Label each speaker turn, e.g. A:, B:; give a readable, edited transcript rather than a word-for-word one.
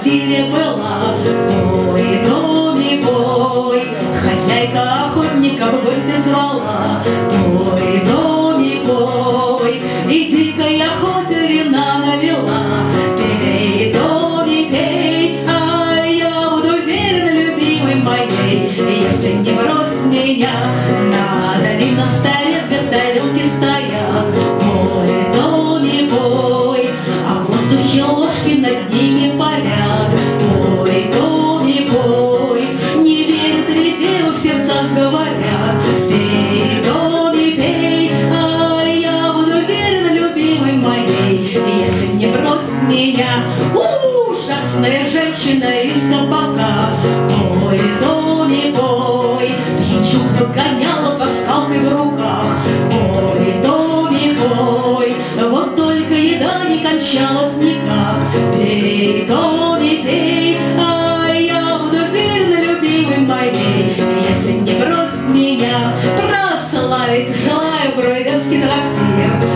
A: трактире была. Пой, доми, пой, хозяйка охотника в гости звала. Пой, доми, пой, и дикой охоте вина налила. Пей, доми, пей, а я буду верна любимой моей. Если не бросит меня, на долинном старе две тарелки стоят. Пой, доми, пой, а в воздухе ложки над ними парят. Пой, доми, пой, не верит ли дева, в сердцах говорят. Пей, доми, пей, а я буду верна любимой моей. Если не бросит меня ужасная женщина из кабака. Пой, доми, пой, пьянчук выгоняла со скалкой в руках. Пой, доми, пой, вот только еда не кончалась никак. Пей, доми, пей, а я буду верна любимой моей. Если не бросит меня, прославить желаю Гройденский трактир.